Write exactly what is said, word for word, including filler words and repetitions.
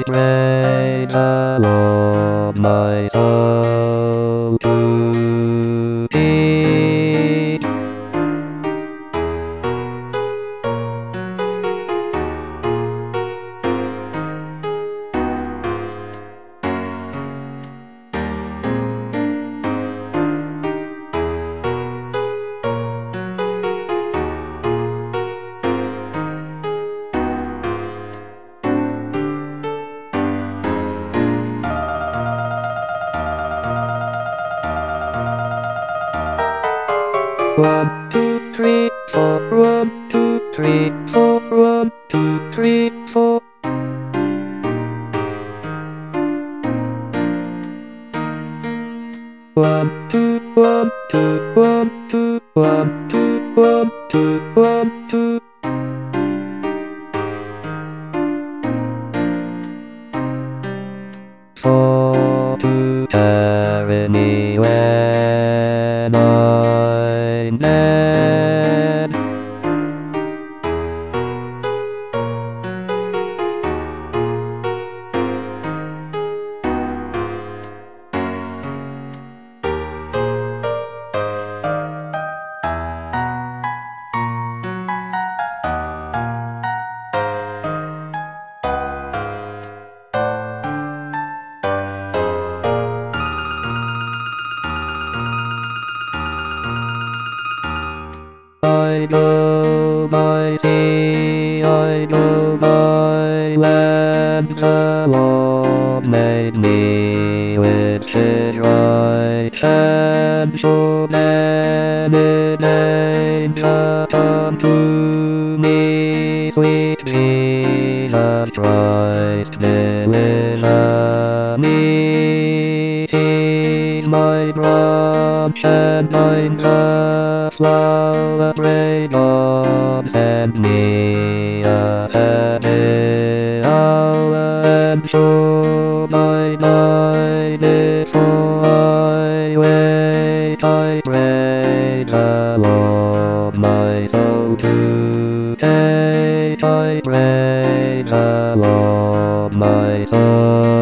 celebrate the Lord my soul to thee. One, two, three, four, one, two, three, four, one, two, three, four. One, two, one, two, one, two, one, two, one, two, one, two. For to tyranny when I led. I know my sea, I know my land, the Lord made me, which is right, and so then in danger unto me, sweet Jesus Christ, deliver me. He's my branch and I'm the flower, pray God send me a happy hour and show my light before I wait. I pray the Lord my soul to take. I pray the Lord my soul